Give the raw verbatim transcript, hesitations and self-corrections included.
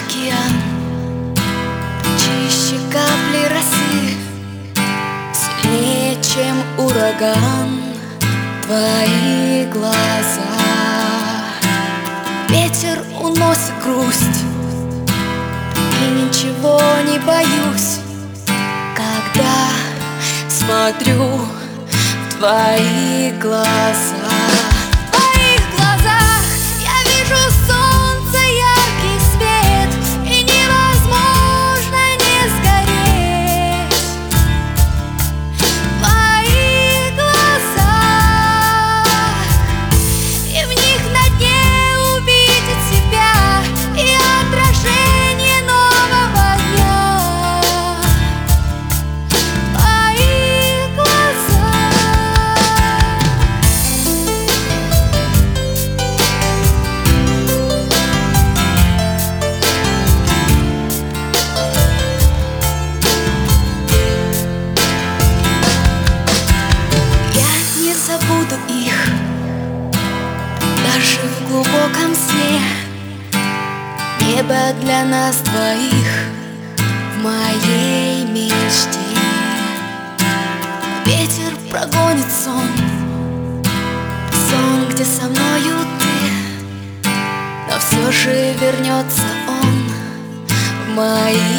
океан, чище капли росы, сильнее, чем ураган, твои глаза. Ветер уносит грусть, и ничего не боюсь, когда смотрю в твои глаза. Забуду их даже в глубоком сне. Небо для нас двоих в моей мечте. Ветер прогонит сон, сон, где со мною ты, но все же вернется он в мои